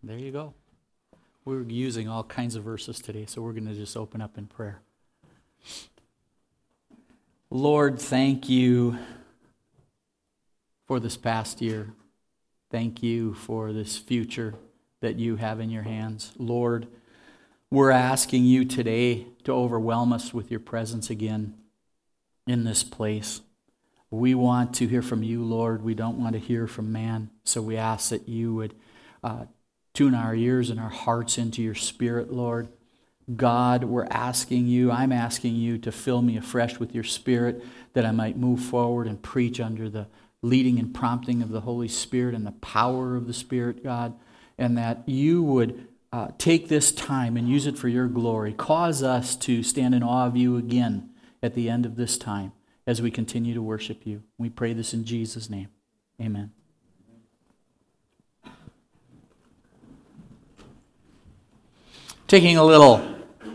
There you go. We're using all kinds of verses today, so we're going to just open up in prayer. Lord, thank you for this past year. Thank you for this future that you have in your hands. Lord, we're asking you today to overwhelm us with your presence again in this place. We want to hear from you, Lord. We don't want to hear from man. So we ask that you would tune our ears and our hearts into your Spirit, Lord. God, I'm asking you to fill me afresh with your Spirit, that I might move forward and preach under the leading and prompting of the Holy Spirit and the power of the Spirit, God, and that you would take this time and use it for your glory. Cause us to stand in awe of you again at the end of this time as we continue to worship you. We pray this in Jesus' name. Amen. Taking a little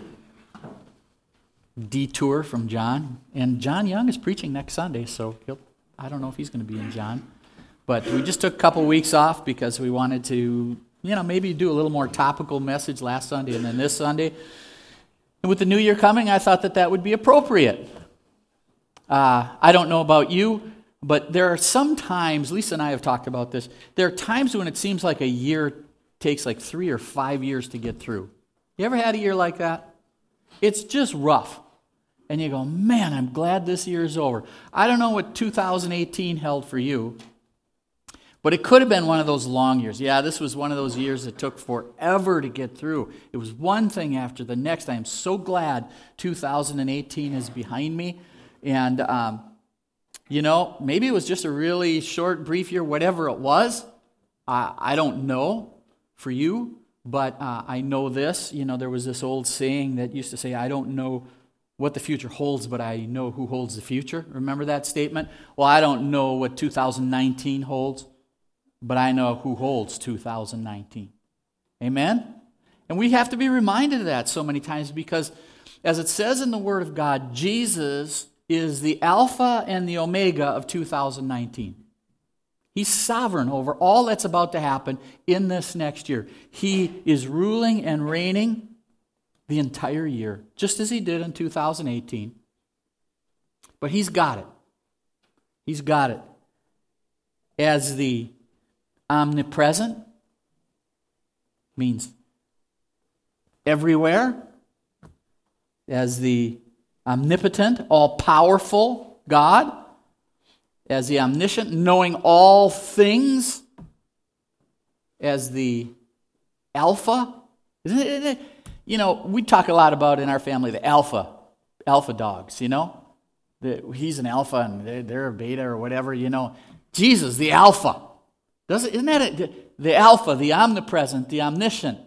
detour from John, and John Young is preaching next Sunday, so I don't know if he's going to be in John, but we just took a couple weeks off because we wanted to, maybe do a little more topical message last Sunday and then this Sunday. And with the new year coming, I thought that would be appropriate. I don't know about you, but there are some times, Lisa and I have talked about this, there are times when it seems like a year takes like 3 or 5 years to get through. You ever had a year like that? It's just rough. And you go, man, I'm glad this year is over. I don't know what 2018 held for you, but it could have been one of those long years. Yeah, this was one of those years that took forever to get through. It was one thing after the next. I am so glad 2018 is behind me. And, maybe it was just a really short, brief year, whatever it was. I don't know for you. But I know this, there was this old saying that used to say, I don't know what the future holds, but I know who holds the future. Remember that statement? Well, I don't know what 2019 holds, but I know who holds 2019. Amen? And we have to be reminded of that so many times because, as it says in the Word of God, Jesus is the Alpha and the Omega of 2019. He's sovereign over all that's about to happen in this next year. He is ruling and reigning the entire year, just as he did in 2018. But he's got it. He's got it. As the omnipresent, means everywhere. As the omnipotent, all-powerful God. As the omniscient, knowing all things, as the Alpha. Isn't it? We talk a lot about in our family the alpha dogs, he's an alpha and they're a beta or whatever, Jesus, the Alpha. Isn't that it? The Alpha, the omnipresent, the omniscient,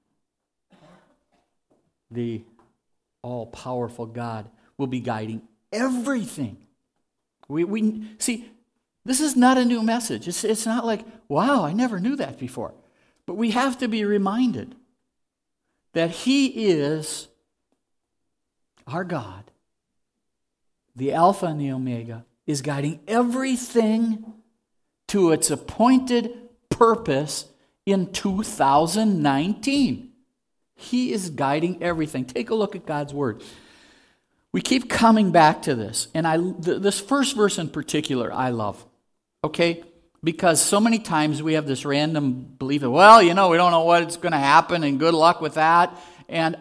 the all-powerful God will be guiding everything. We see, this is not a new message. It's not like, wow, I never knew that before. But we have to be reminded that He is our God. The Alpha and the Omega is guiding everything to its appointed purpose in 2019. He is guiding everything. Take a look at God's Word. We keep coming back to this, and this first verse in particular I love, okay? Because so many times we have this random belief that, well, we don't know what's going to happen, and good luck with that. And,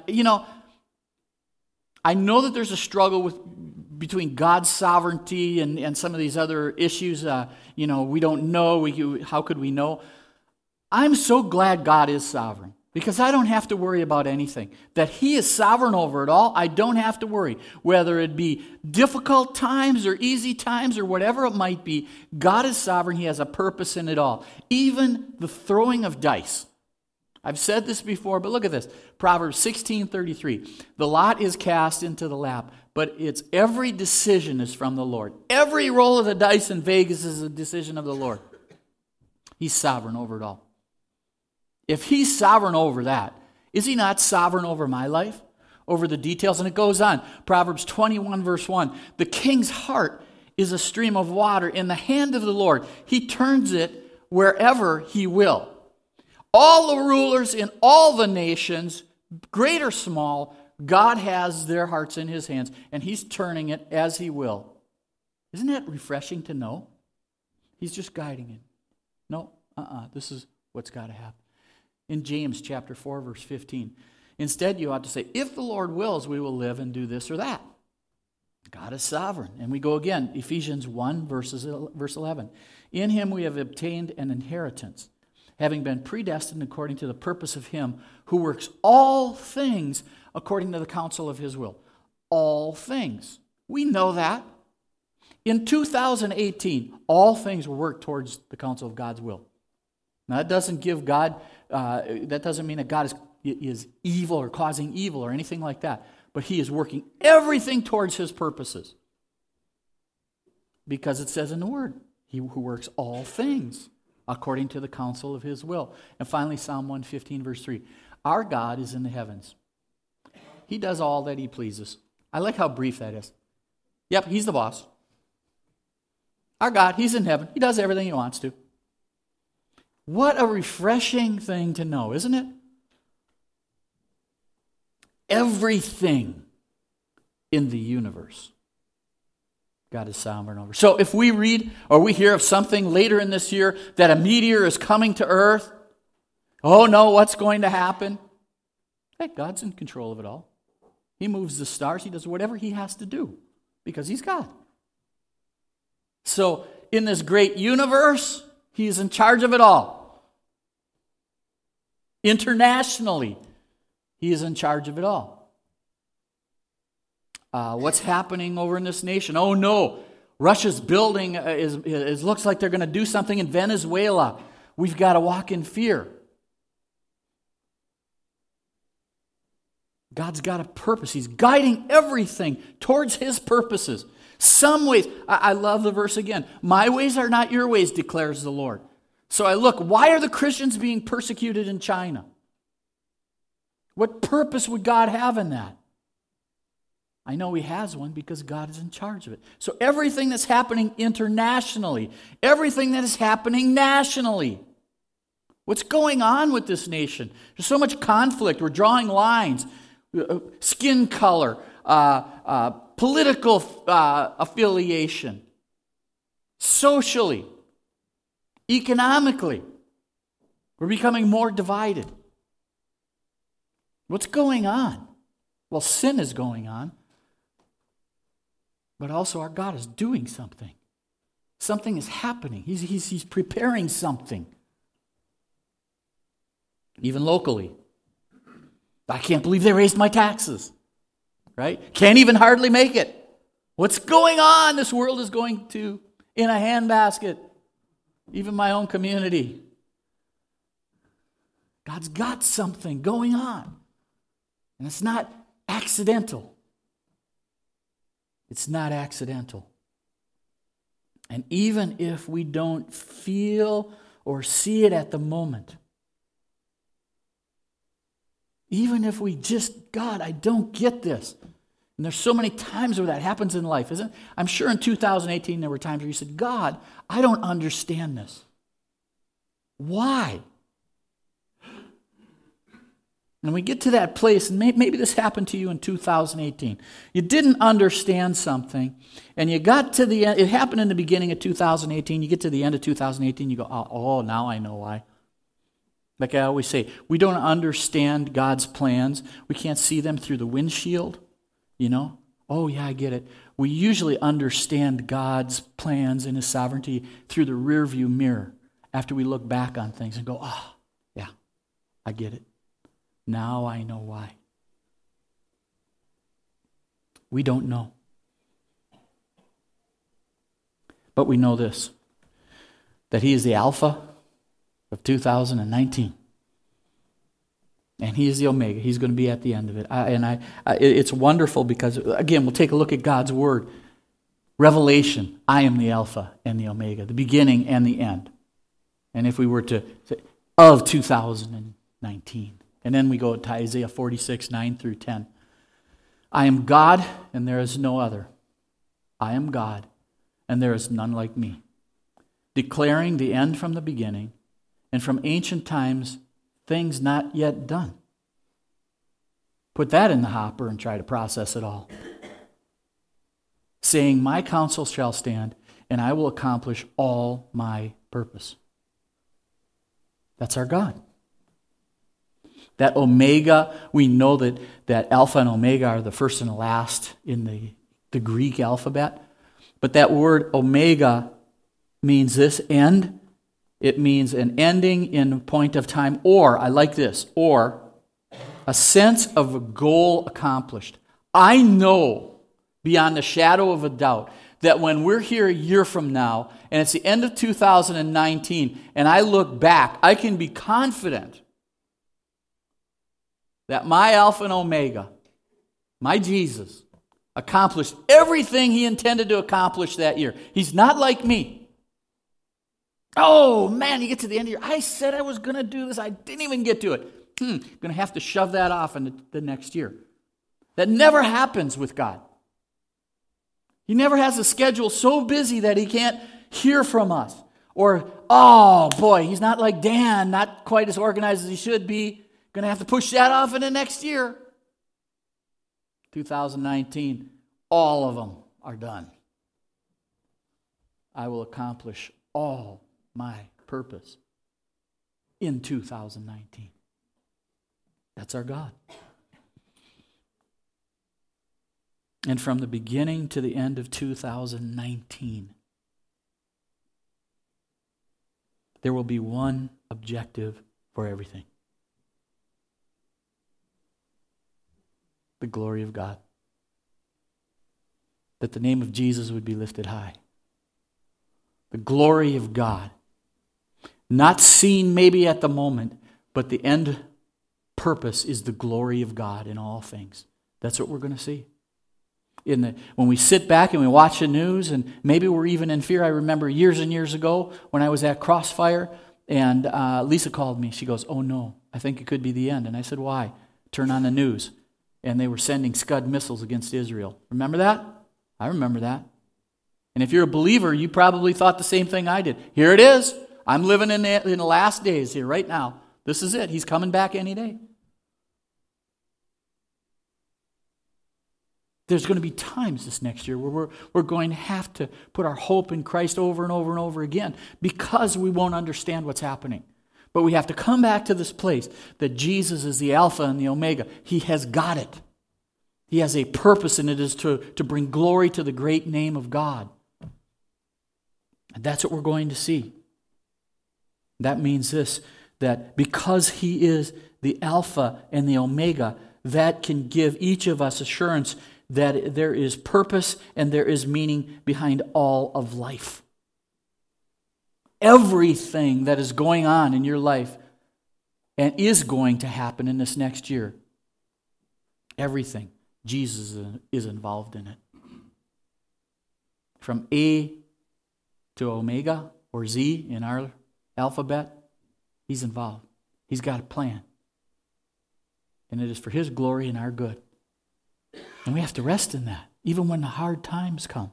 I know that there's a struggle between God's sovereignty and some of these other issues. We don't know. How could we know? I'm so glad God is sovereign. Because I don't have to worry about anything. That He is sovereign over it all, I don't have to worry. Whether it be difficult times or easy times or whatever it might be, God is sovereign. He has a purpose in it all. Even the throwing of dice. I've said this before, but look at this. Proverbs 16:33. The lot is cast into the lap, but its every decision is from the Lord. Every roll of the dice in Vegas is a decision of the Lord. He's sovereign over it all. If He's sovereign over that, is He not sovereign over my life? Over the details? And it goes on. Proverbs 21 verse 1. The king's heart is a stream of water in the hand of the Lord. He turns it wherever He will. All the rulers in all the nations, great or small, God has their hearts in his hands, and he's turning it as he will. Isn't that refreshing to know? He's just guiding it. No, this is what's got to happen. In James chapter 4, verse 15, instead you ought to say, if the Lord wills, we will live and do this or that. God is sovereign. And we go again, Ephesians 1, verse 11. In him we have obtained an inheritance, having been predestined according to the purpose of him who works all things according to the counsel of his will. All things. We know that. In 2018, all things will work towards the counsel of God's will. Now, that doesn't give God, that doesn't mean that God is evil or causing evil or anything like that. But he is working everything towards his purposes. Because it says in the Word, he who works all things according to the counsel of his will. And finally, Psalm 115, verse 3. Our God is in the heavens. He does all that he pleases. I like how brief that is. Yep, he's the boss. Our God, he's in heaven. He does everything he wants to. What a refreshing thing to know, isn't it? Everything in the universe, God is sovereign over. So if we read or we hear of something later in this year that a meteor is coming to Earth, oh no, what's going to happen? Hey, God's in control of it all. He moves the stars. He does whatever he has to do because he's God. So in this great universe, he's in charge of it all. Internationally, he is in charge of it all. What's happening over in this nation? Oh no, Russia's building looks like they're going to do something in Venezuela. We've got to walk in fear. God's got a purpose. He's guiding everything towards his purposes. Some ways, I love the verse again. My ways are not your ways, declares the Lord. So I look, why are the Christians being persecuted in China? What purpose would God have in that? I know he has one because God is in charge of it. So everything that's happening internationally, everything that is happening nationally, what's going on with this nation? There's so much conflict. We're drawing lines, skin color, political affiliation, socially, economically. We're becoming more divided. What's going on? Well, sin is going on. But also our God is doing something. Something is happening. He's preparing something. Even locally. I can't believe they raised my taxes. Right? Can't even hardly make it. What's going on? This world is going to in a handbasket. Even my own community. God's got something going on. And it's not accidental. It's not accidental. And even if we don't feel or see it at the moment, even if we just, God, I don't get this. And there's so many times where that happens in life, isn't it? I'm sure in 2018 there were times where you said, God, I don't understand this. Why? And we get to that place, and maybe this happened to you in 2018. You didn't understand something, and you got to the end. It happened in the beginning of 2018. You get to the end of 2018, you go, oh, now I know why. Like I always say, we don't understand God's plans. We can't see them through the windshield, you know. Oh, yeah, I get it. We usually understand God's plans and his sovereignty through the rearview mirror after we look back on things and go, oh, yeah, I get it. Now I know why. We don't know. But we know this, that he is the Alpha of 2019. And he is the Omega. He's going to be at the end of it. It's wonderful because, again, we'll take a look at God's Word. Revelation, I am the Alpha and the Omega, the beginning and the end. And if we were to say, of 2019. And then we go to Isaiah 46, 9 through 10. I am God, and there is no other. I am God, and there is none like me. Declaring the end from the beginning, and from ancient times things not yet done. Put that in the hopper and try to process it all. Saying, my counsel shall stand, and I will accomplish all my purpose. That's our God. That Omega, we know that Alpha and Omega are the first and the last in the Greek alphabet. But that word Omega means this, end. It means an ending in a point of time, or, I like this, or a sense of a goal accomplished. I know beyond a shadow of a doubt that when we're here a year from now, and it's the end of 2019, and I look back, I can be confident that my Alpha and Omega, my Jesus, accomplished everything he intended to accomplish that year. He's not like me. Oh, man, you get to the end of the year. I said I was going to do this. I didn't even get to it. Going to have to shove that off into the next year. That never happens with God. He never has a schedule so busy that he can't hear from us. Or, oh boy, he's not like Dan, not quite as organized as he should be. Going to have to push that off into next year. 2019, all of them are done. I will accomplish all my purpose in 2019. That's our God. And from the beginning to the end of 2019, there will be one objective for everything. The glory of God. That the name of Jesus would be lifted high. The glory of God. Not seen maybe at the moment, but the end purpose is the glory of God in all things. That's what we're going to see. When we sit back and we watch the news, and maybe we're even in fear. I remember years and years ago when I was at Crossfire, and Lisa called me. She goes, "Oh no, I think it could be the end." And I said, "Why?" Turn on the news, and they were sending Scud missiles against Israel. Remember that? I remember that. And if you're a believer, you probably thought the same thing I did. Here it is. I'm living in the last days here right now. This is it. He's coming back any day. There's going to be times this next year where we're going to have to put our hope in Christ over and over and over again because we won't understand what's happening. But we have to come back to this place that Jesus is the Alpha and the Omega. He has got it. He has a purpose, and it is to bring glory to the great name of God. And that's what we're going to see. That means this, that because He is the Alpha and the Omega, that can give each of us assurance that there is purpose and there is meaning behind all of life. Everything that is going on in your life and is going to happen in this next year, everything, Jesus is involved in it. From A to Omega or Z in our alphabet, He's involved. He's got a plan. And it is for His glory and our good. And we have to rest in that, even when the hard times come.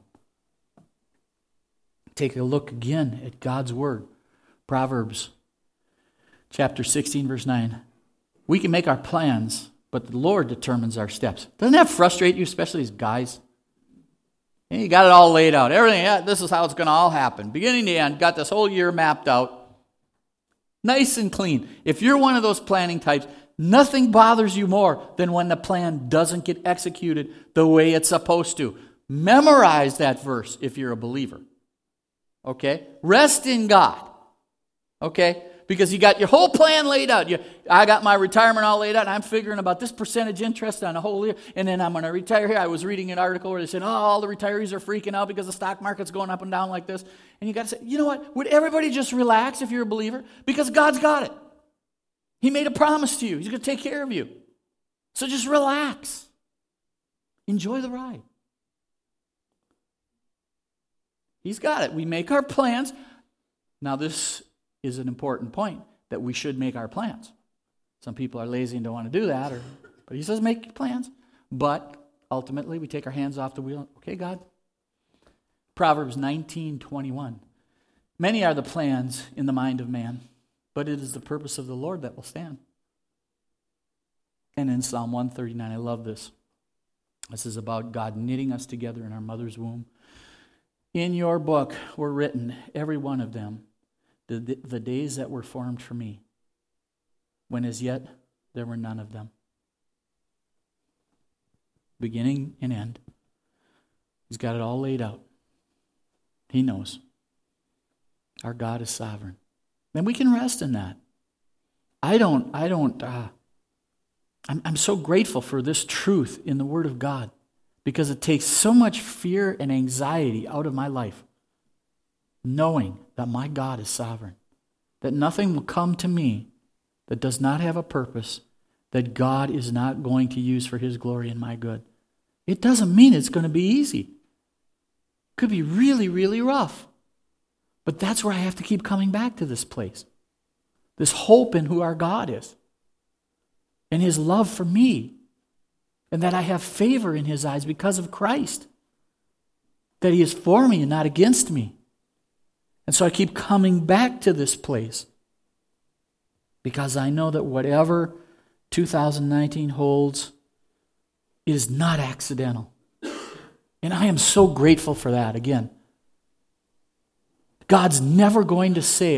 Take a look again at God's Word. Proverbs chapter 16, verse 9. We can make our plans, but the Lord determines our steps. Doesn't that frustrate you, especially as guys? You got it all laid out. Everything, this is how it's going to all happen. Beginning to end, got this whole year mapped out. Nice and clean. If you're one of those planning types, nothing bothers you more than when the plan doesn't get executed the way it's supposed to. Memorize that verse if you're a believer. Okay? Rest in God. Okay? Because you got your whole plan laid out. I got my retirement all laid out, and I'm figuring about this percentage interest on a whole year, and then I'm going to retire here. I was reading an article where they said, all the retirees are freaking out because the stock market's going up and down like this. And you got to say, you know what? Would everybody just relax if you're a believer? Because God's got it. He made a promise to you. He's going to take care of you. So just relax. Enjoy the ride. He's got it. We make our plans. Now this is an important point, that we should make our plans. Some people are lazy and don't want to do that, but He says make plans. But ultimately we take our hands off the wheel. Okay, God. Proverbs 19:21. Many are the plans in the mind of man, but it is the purpose of the Lord that will stand. And in Psalm 139, I love this. This is about God knitting us together in our mother's womb. In your book were written, every one of them, the days that were formed for me, when as yet there were none of them. Beginning and end. He's got it all laid out. He knows. Our God is sovereign. And we can rest in that. I'm so grateful for this truth in the Word of God because it takes so much fear and anxiety out of my life, knowing that my God is sovereign, that nothing will come to me that does not have a purpose, that God is not going to use for His glory and my good. It doesn't mean it's going to be easy. It could be really, really rough. But that's where I have to keep coming back to this place. This hope in who our God is. And His love for me. And that I have favor in His eyes because of Christ. That He is for me and not against me. And so I keep coming back to this place. Because I know that whatever 2019 holds is not accidental. And I am so grateful for that. Again, God's never going to say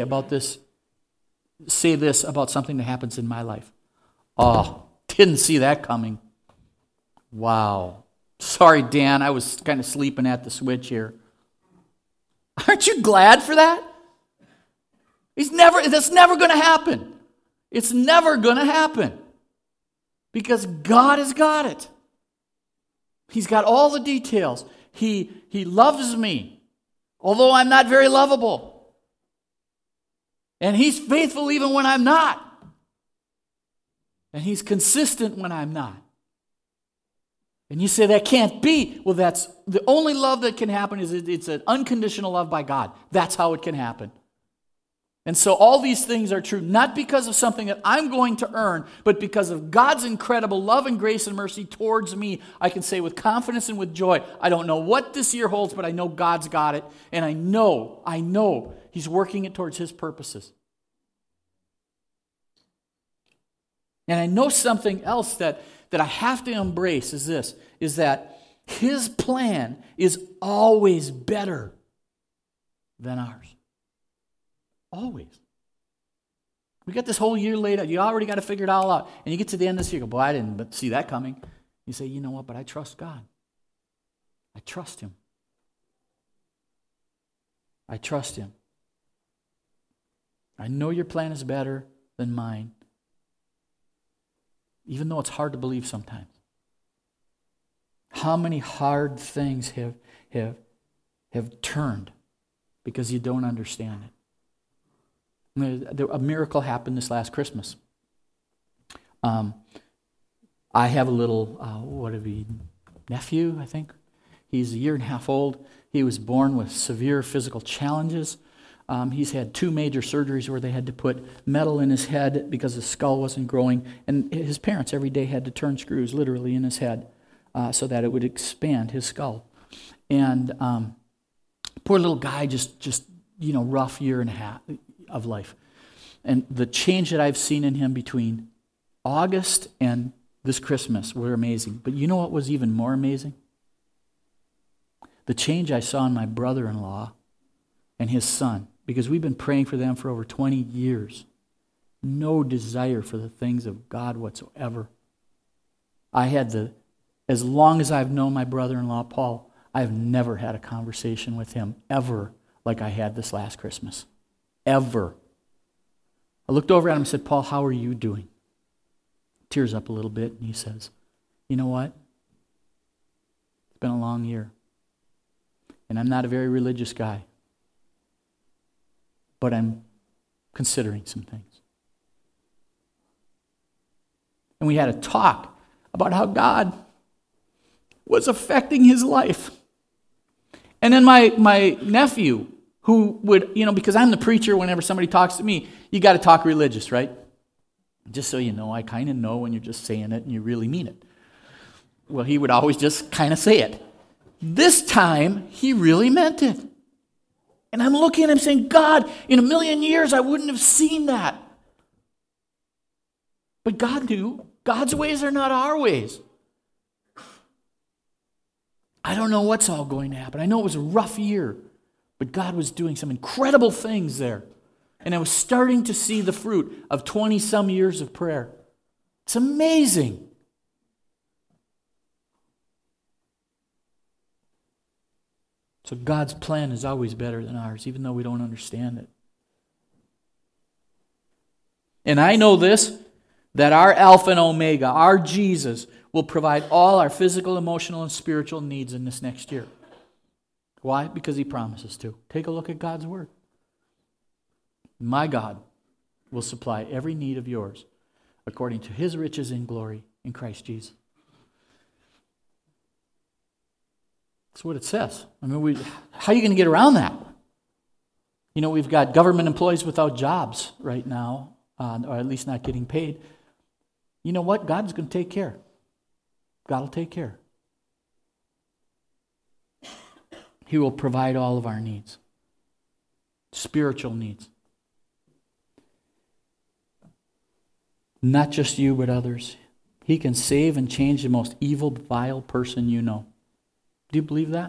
this about something that happens in my life. Oh, didn't see that coming. Wow. Sorry, Dan, I was kind of sleeping at the switch here. Aren't you glad for that? That's never going to happen. It's never going to happen. Because God has got it. He's got all the details. He loves me, although I'm not very lovable. And He's faithful even when I'm not. And He's consistent when I'm not. And you say that can't be. Well, that's the only love that can happen is it's an unconditional love by God. That's how it can happen. And so all these things are true, not because of something that I'm going to earn, but because of God's incredible love and grace and mercy towards me. I can say with confidence and with joy, I don't know what this year holds, but I know God's got it. And I know He's working it towards His purposes. And I know something else that I have to embrace is that His plan is always better than ours. Always. We got this whole year laid out. You already got to figure it all out. And you get to the end of this year, you go, boy, I didn't see that coming. You say, you know what, but I trust God. I trust Him. I trust Him. I know your plan is better than mine. Even though it's hard to believe sometimes. How many hard things have turned because you don't understand it? A miracle happened this last Christmas. I have a little, nephew, I think. He's a year and a half old. He was born with severe physical challenges. He's had 2 major surgeries where they had to put metal in his head because his skull wasn't growing. And his parents every day had to turn screws literally in his head so that it would expand his skull. And poor little guy, just rough year and a half of life. And the change that I've seen in him between August and this Christmas were amazing. But you know what was even more amazing? The change I saw in my brother-in-law and his son. Because we've been praying for them for over 20 years. No desire for the things of God whatsoever. As long as I've known my brother-in-law, Paul, I've never had a conversation with him ever like I had this last Christmas. Ever. I looked over at him and said, Paul, how are you doing? Tears up a little bit, and he says, you know what? It's been a long year. And I'm not a very religious guy. But I'm considering some things. And we had a talk about how God was affecting his life. And then my nephew, who would, because I'm the preacher, whenever somebody talks to me, you got to talk religious, right? Just so you know, I kind of know when you're just saying it and you really mean it. Well, he would always just kind of say it. This time, he really meant it. And I'm looking and I'm saying, God, in a million years I wouldn't have seen that. But God knew. God's ways are not our ways. I don't know what's all going to happen. I know it was a rough year, but God was doing some incredible things there. And I was starting to see the fruit of 20-some years of prayer. It's amazing. So God's plan is always better than ours, even though we don't understand it. And I know this, that our Alpha and Omega, our Jesus, will provide all our physical, emotional, and spiritual needs in this next year. Why? Because He promises to. Take a look at God's Word. My God will supply every need of yours according to His riches in glory in Christ Jesus. That's what it says. I mean, how are you going to get around that? You know, we've got government employees without jobs right now, or at least not getting paid. You know what? God's going to take care. God will take care. He will provide all of our needs, spiritual needs. Not just you, but others. He can save and change the most evil, vile person you know. Do you believe that?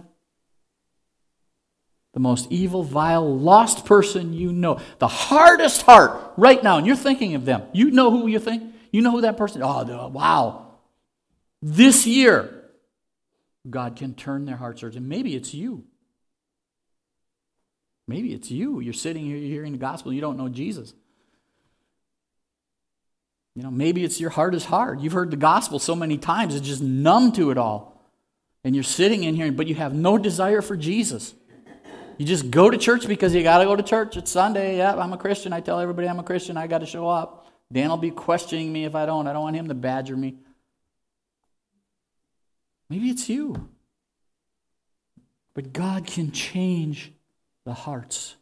The most evil, vile, lost person you know. The hardest heart right now, and you're thinking of them. You know who you think? You know who that person is? Oh, wow. This year, God can turn their hearts. And maybe it's you. Maybe it's you. You're sitting here, you're hearing the gospel, you don't know Jesus. You know, maybe it's your heart is hard. You've heard the gospel so many times, it's just numb to it all. And you're sitting in here, but you have no desire for Jesus. You just go to church because you got to go to church. It's Sunday. Yeah, I'm a Christian. I tell everybody I'm a Christian. I got to show up. Dan will be questioning me if I don't. I don't want him to badger me. Maybe it's you. But God can change the hearts.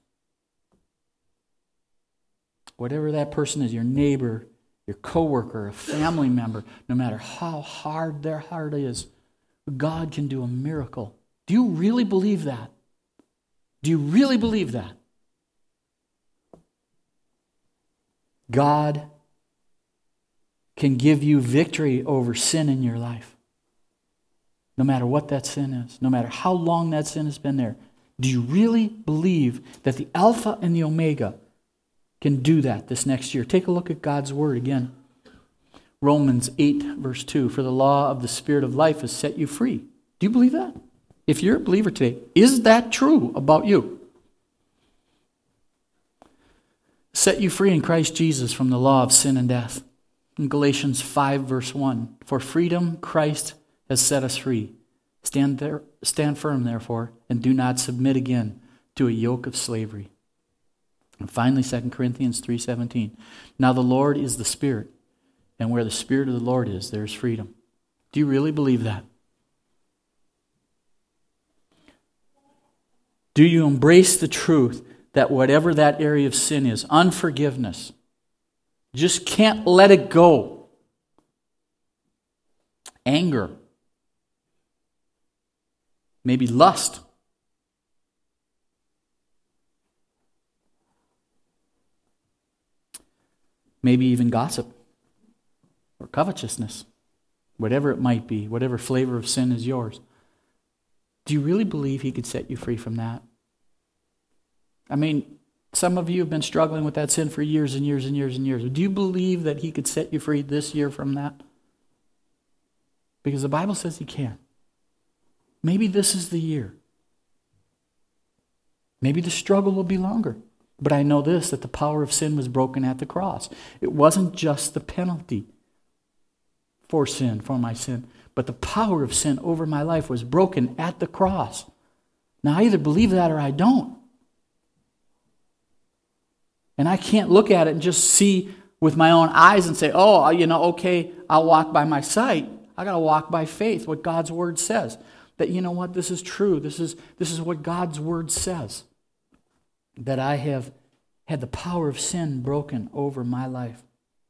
Whatever that person is, your neighbor, your coworker, a family member, no matter how hard their heart is, God can do a miracle. Do you really believe that? Do you really believe that? God can give you victory over sin in your life. No matter what that sin is, no matter how long that sin has been there. Do you really believe that the Alpha and the Omega can do that this next year? Take a look at God's Word again. Romans 8, verse 2, for the law of the Spirit of life has set you free. Do you believe that? If you're a believer today, is that true about you? Set you free in Christ Jesus from the law of sin and death. In Galatians 5, verse 1, for freedom Christ has set us free. Stand firm, therefore, and do not submit again to a yoke of slavery. And finally, 2 Corinthians 3:17, now the Lord is the Spirit, and where the Spirit of the Lord is, there is freedom. Do you really believe that? Do you embrace the truth that whatever that area of sin is, unforgiveness, just can't let it go? Anger, maybe lust, maybe even gossip or covetousness, whatever it might be, whatever flavor of sin is yours. Do you really believe He could set you free from that? I mean, some of you have been struggling with that sin for years and years and years and years. Do you believe that He could set you free this year from that? Because the Bible says He can. Maybe this is the year. Maybe the struggle will be longer. But I know this, that the power of sin was broken at the cross. It wasn't just the penalty for sin, for my sin, but the power of sin over my life was broken at the cross. Now, I either believe that or I don't. And I can't look at it and just see with my own eyes and say, oh, okay, I'll walk by my sight. I got to walk by faith, what God's Word says. That, you know what, this is true. This is what God's Word says. That I have had the power of sin broken over my life.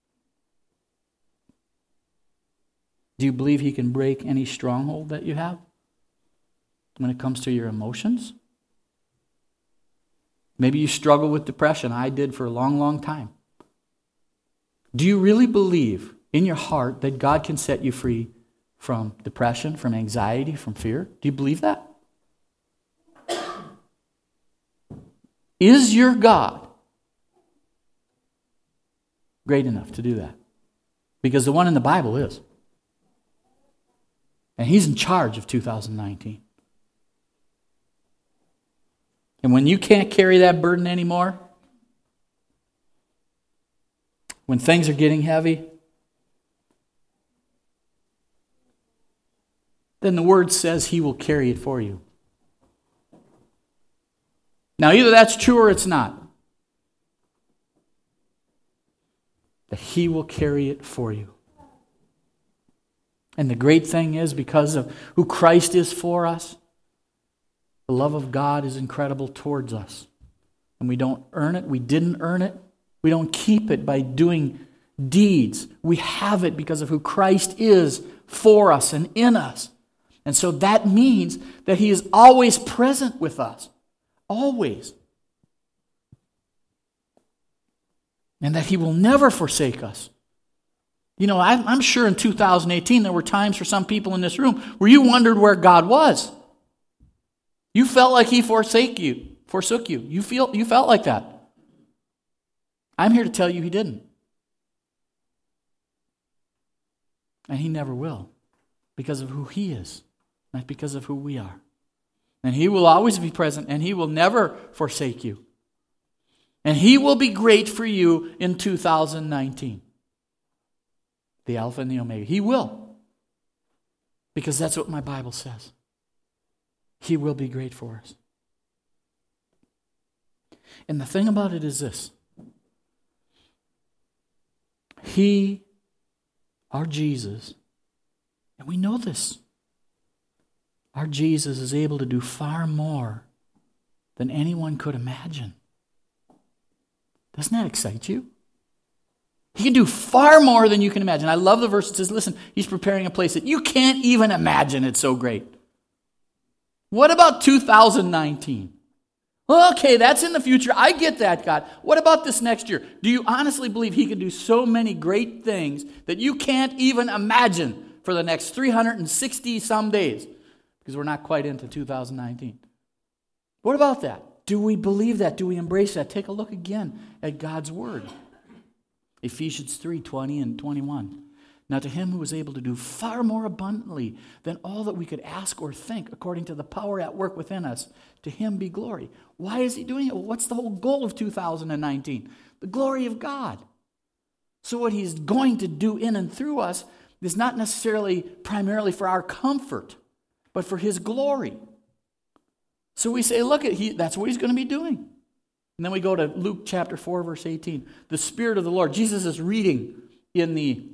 Do you believe He can break any stronghold that you have when it comes to your emotions? Maybe you struggle with depression. I did for a long, long time. Do you really believe in your heart that God can set you free from depression, from anxiety, from fear? Do you believe that? Is your God great enough to do that? Because the one in the Bible is. And He's in charge of 2019. And when you can't carry that burden anymore, when things are getting heavy, then the Word says He will carry it for you. Now, either that's true or it's not. That He will carry it for you. And the great thing is, because of who Christ is for us, the love of God is incredible towards us. And we don't earn it. We didn't earn it. We don't keep it by doing deeds. We have it because of who Christ is for us and in us. And so that means that He is always present with us. Always. And that He will never forsake us. You know, I'm sure in 2018 there were times for some people in this room where you wondered where God was. You felt like He forsook you. You felt like that. I'm here to tell you He didn't. And He never will. Because of who He is. Not because of who we are. And He will always be present, and He will never forsake you. And He will be great for you in 2019. The Alpha and the Omega. He will. Because that's what my Bible says. He will be great for us. And the thing about it is this. He, our Jesus, and we know this, our Jesus is able to do far more than anyone could imagine. Doesn't that excite you? He can do far more than you can imagine. I love the verse that says, listen, He's preparing a place that you can't even imagine. It's so great. What about 2019? Well, okay, that's in the future. I get that, God. What about this next year? Do you honestly believe He can do so many great things that you can't even imagine for the next 360 some days? Because we're not quite into 2019. What about that? Do we believe that? Do we embrace that? Take a look again at God's Word. Ephesians 3:20 and 21. Now to Him who is able to do far more abundantly than all that we could ask or think, according to the power at work within us, to Him be glory. Why is He doing it? Well, what's the whole goal of 2019? The glory of God. So what He's going to do in and through us is not necessarily primarily for our comfort, but for His glory. So we say, look, that's what He's going to be doing. And then we go to Luke chapter 4, verse 18. The Spirit of the Lord. Jesus is reading in the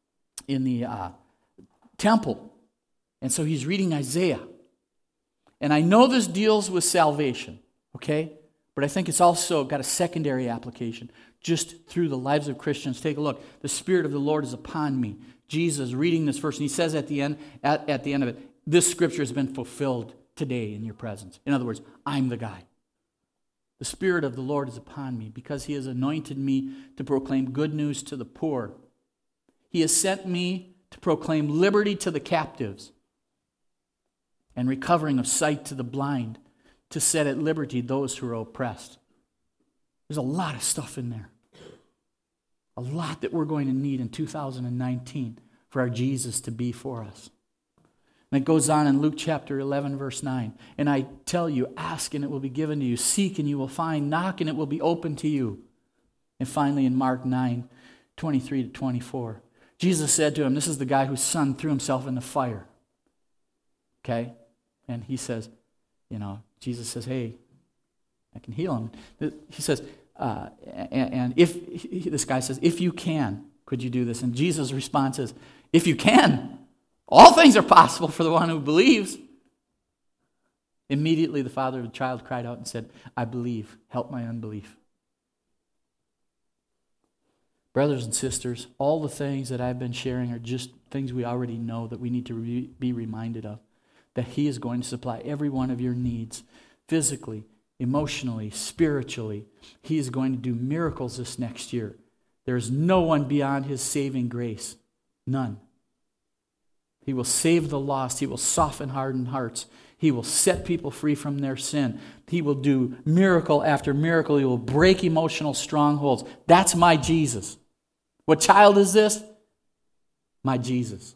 temple. And so He's reading Isaiah. And I know this deals with salvation, okay? But I think it's also got a secondary application just through the lives of Christians. Take a look. The Spirit of the Lord is upon me. Jesus reading this verse, and He says at the end of it, this scripture has been fulfilled today in your presence. In other words, I'm the guy. The Spirit of the Lord is upon me because He has anointed me to proclaim good news to the poor. He has sent me to proclaim liberty to the captives and recovering of sight to the blind, to set at liberty those who are oppressed. There's a lot of stuff in there. A lot that we're going to need in 2019 for our Jesus to be for us. And it goes on in Luke chapter 11, verse 9. And I tell you, ask and it will be given to you. Seek and you will find. Knock and it will be open to you. And finally in Mark 9, 23 to 24. Jesus said to him, this is the guy whose son threw himself in the fire. Okay? And he says, Jesus says, hey, I can heal him. He says, and if, this guy says, if you can, could you do this? And Jesus' response is, if you can, all things are possible for the one who believes. Immediately the father of the child cried out and said, I believe, help my unbelief. Brothers and sisters, all the things that I've been sharing are just things we already know that we need to be reminded of. That He is going to supply every one of your needs, physically, emotionally, spiritually. He is going to do miracles this next year. There is no one beyond His saving grace. None. He will save the lost. He will soften hardened hearts. He will set people free from their sin. He will do miracle after miracle. He will break emotional strongholds. That's my Jesus. What child is this? My Jesus.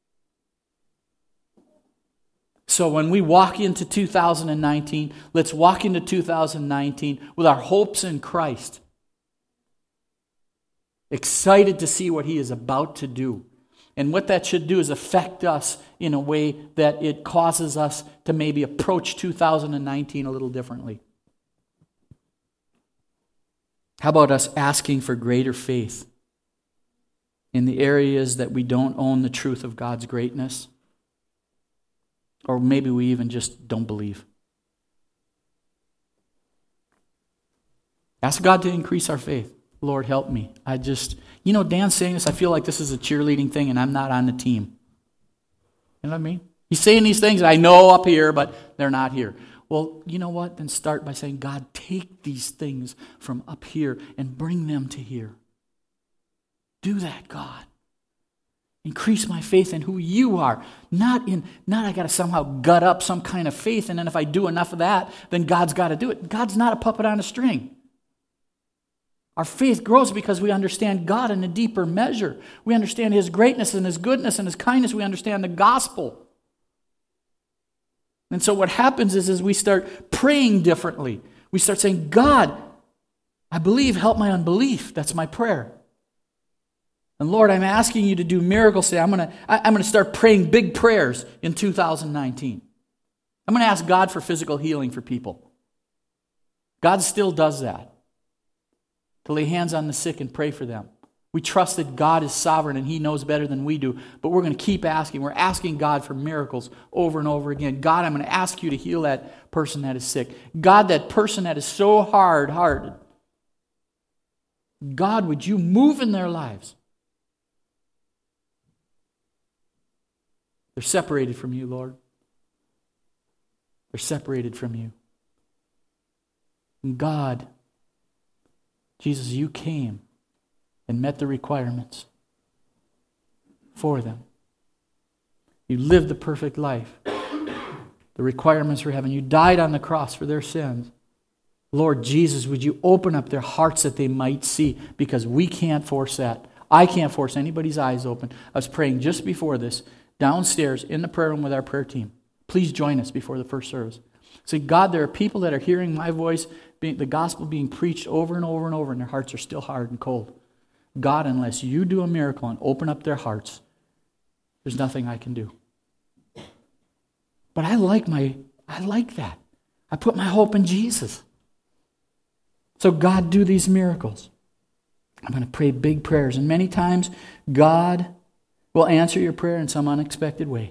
So when we walk into 2019, let's walk into 2019 with our hopes in Christ. Excited to see what He is about to do. And what that should do is affect us in a way that it causes us to maybe approach 2019 a little differently. How about us asking for greater faith in the areas that we don't own the truth of God's greatness? Or maybe we even just don't believe. Ask God to increase our faith. Lord, help me. Dan's saying this, I feel like this is a cheerleading thing and I'm not on the team. You know what I mean? He's saying these things I know up here, but they're not here. Well, you know what? Then start by saying, God, take these things from up here and bring them to here. Do that, God. Increase my faith in who You are. Not I got to somehow gut up some kind of faith, and then if I do enough of that, then God's got to do it. God's not a puppet on a string. Our faith grows because we understand God in a deeper measure. We understand His greatness and His goodness and His kindness. We understand the gospel. And so what happens is we start praying differently. We start saying, God, I believe, help my unbelief. That's my prayer. And Lord, I'm asking You to do miracles today. I'm going to start praying big prayers in 2019. I'm going to ask God for physical healing for people. God still does that. To lay hands on the sick and pray for them. We trust that God is sovereign and He knows better than we do, but we're going to keep asking. We're asking God for miracles over and over again. God, I'm going to ask You to heal that person that is sick. God, that person that is so hard-hearted. God, would You move in their lives? They're separated from You, Lord. They're separated from You. And God, Jesus, You came and met the requirements for them. You lived the perfect life. The requirements for heaven. You died on the cross for their sins. Lord Jesus, would You open up their hearts that they might see? Because we can't force that. I can't force anybody's eyes open. I was praying just before this, downstairs in the prayer room with our prayer team. Please join us before the first service. Say, God, there are people that are hearing my voice, the gospel being preached over and over and over, and their hearts are still hard and cold. God, unless You do a miracle and open up their hearts, there's nothing I can do. But I like that. I put my hope in Jesus. So God, do these miracles. I'm going to pray big prayers, and many times God will answer your prayer in some unexpected way.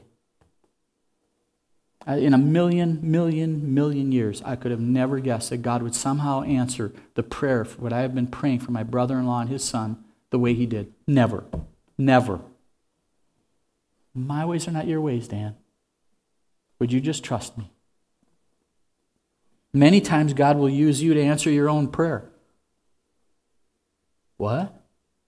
In a million years, I could have never guessed that God would somehow answer the prayer for what I have been praying for my brother-in-law and his son the way He did. Never. Never. My ways are not Your ways, Dan. Would you just trust me? Many times God will use you to answer your own prayer. What?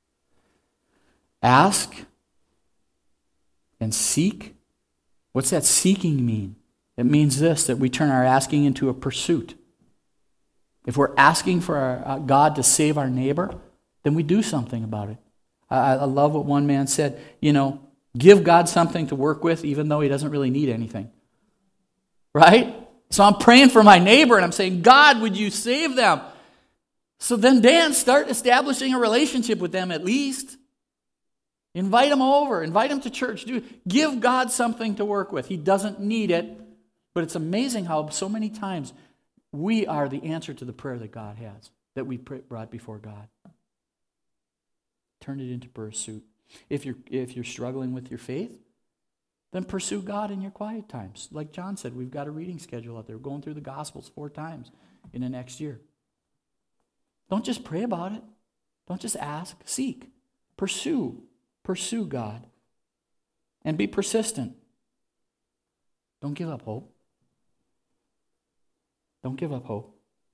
Ask and seek? What's that seeking mean? It means this, that we turn our asking into a pursuit. If we're asking for God to save our neighbor, then we do something about it. I love what one man said, give God something to work with even though He doesn't really need anything. Right? So I'm praying for my neighbor and I'm saying, God, would You save them? So then, Dan, start establishing a relationship with them at least. Invite them over. Invite them to church. Give God something to work with. He doesn't need it. But it's amazing how so many times we are the answer to the prayer that God has, that we brought before God. Turn it into pursuit. If you're struggling with your faith, then pursue God in your quiet times. Like John said, we've got a reading schedule out there. We're going through the Gospels 4 times in the next year. Don't just pray about it. Don't just ask. Seek. Pursue. Pursue God. And be persistent. Don't give up hope. Don't give up hope.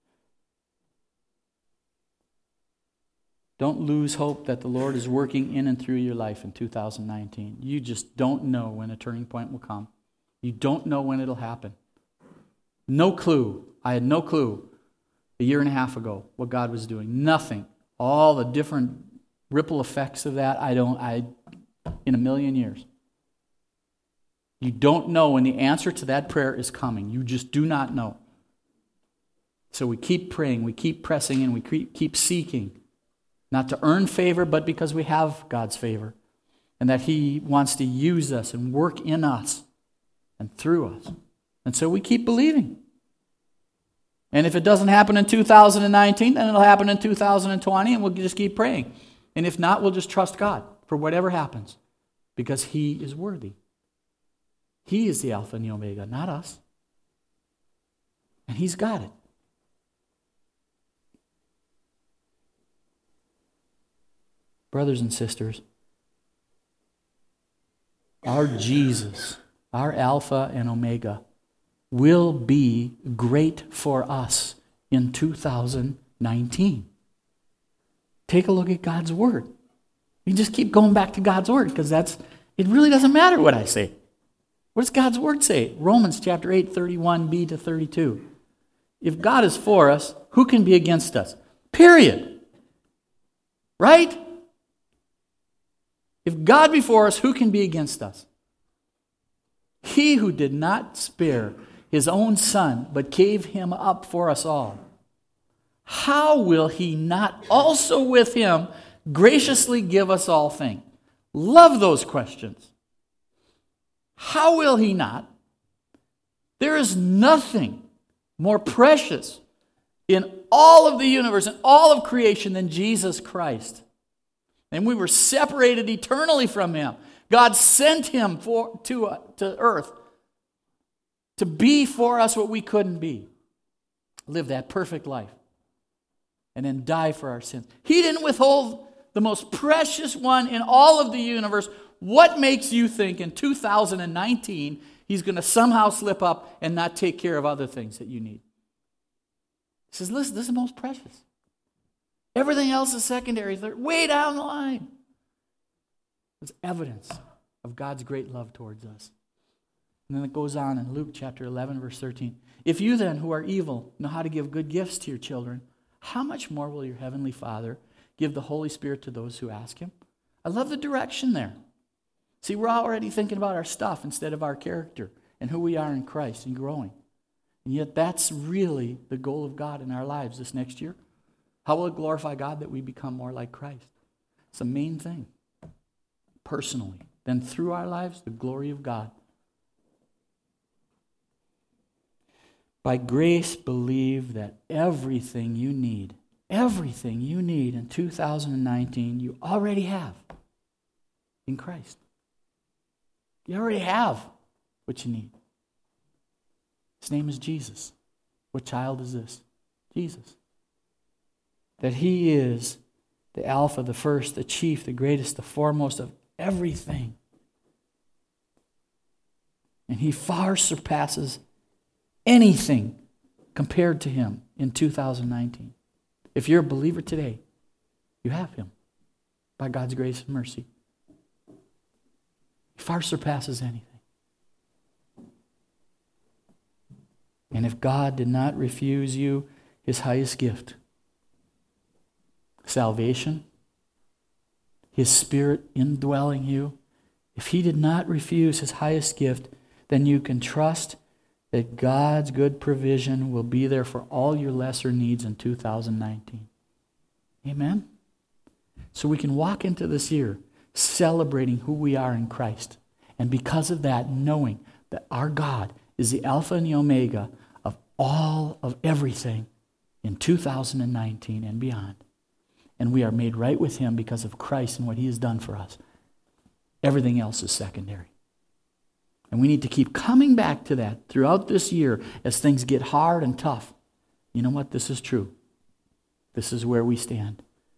Don't lose hope that the Lord is working in and through your life in 2019. You just don't know when a turning point will come. You don't know when it'll happen. No clue. I had no clue a year and a half ago what God was doing. Nothing. All the different ripple effects of that, in a million years. You don't know when the answer to that prayer is coming. You just do not know. So we keep praying, we keep pressing in, we keep seeking. Not to earn favor, but because we have God's favor. And that He wants to use us and work in us and through us. And so we keep believing. And if it doesn't happen in 2019, then it'll happen in 2020, and we'll just keep praying. And if not, we'll just trust God for whatever happens, because He is worthy. He is the Alpha and the Omega, not us. And He's got it. Brothers and sisters, our Jesus, our Alpha and Omega, will be great for us in 2019. Take a look at God's Word. You just keep going back to God's Word, because it really doesn't matter what I say. What does God's Word say? Romans chapter 8, 31b to 32. If God is for us, who can be against us? Period. Right? If God be for us, who can be against us? He who did not spare His own Son, but gave Him up for us all, how will He not also with Him graciously give us all things? Love those questions. How will He not? There is nothing more precious in all of the universe and all of creation than Jesus Christ. And we were separated eternally from Him. God sent Him to earth to be for us what we couldn't be. Live that perfect life. And then die for our sins. He didn't withhold the most precious one in all of the universe. What makes you think in 2019 He's going to somehow slip up and not take care of other things that you need? He says, listen, this is the most precious. Everything else is secondary, way down the line. It's evidence of God's great love towards us. And then it goes on in Luke chapter 11, verse 13. If you then, who are evil, know how to give good gifts to your children, how much more will your heavenly Father give the Holy Spirit to those who ask Him? I love the direction there. See, we're already thinking about our stuff instead of our character and who we are in Christ and growing. And yet that's really the goal of God in our lives this next year. How will it glorify God that we become more like Christ? It's the main thing. Personally. Then through our lives, the glory of God. By grace, believe that everything you need in 2019, you already have in Christ. You already have what you need. His name is Jesus. What child is this? Jesus. That He is the Alpha, the first, the chief, the greatest, the foremost of everything. And He far surpasses anything compared to Him in 2019. If you're a believer today, you have Him by God's grace and mercy. He far surpasses anything. And if God did not refuse you His highest gift, salvation, His Spirit indwelling you, if He did not refuse His highest gift, then you can trust that God's good provision will be there for all your lesser needs in 2019. Amen? So we can walk into this year celebrating who we are in Christ. And because of that, knowing that our God is the Alpha and the Omega of all of everything in 2019 and beyond. And we are made right with Him because of Christ and what He has done for us. Everything else is secondary. And we need to keep coming back to that throughout this year as things get hard and tough. You know what? This is true. This is where we stand.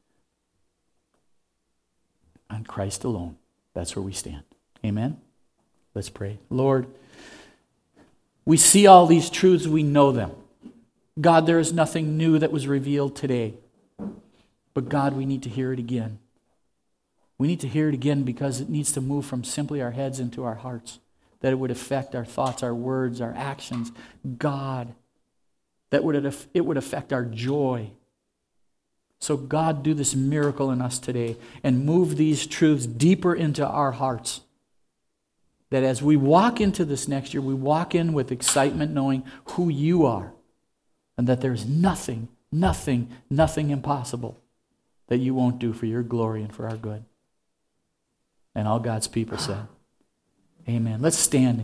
On Christ alone. That's where we stand. Amen? Let's pray. Lord, we see all these truths. We know them. God, there is nothing new that was revealed today. But God, we need to hear it again. We need to hear it again because it needs to move from simply our heads into our hearts, that it would affect our thoughts, our words, our actions. God, that it would affect our joy. So God, do this miracle in us today and move these truths deeper into our hearts. That as we walk into this next year, we walk in with excitement knowing who you are and that there's nothing impossible that you won't do for your glory and for our good. And all God's people said, amen. Let's stand.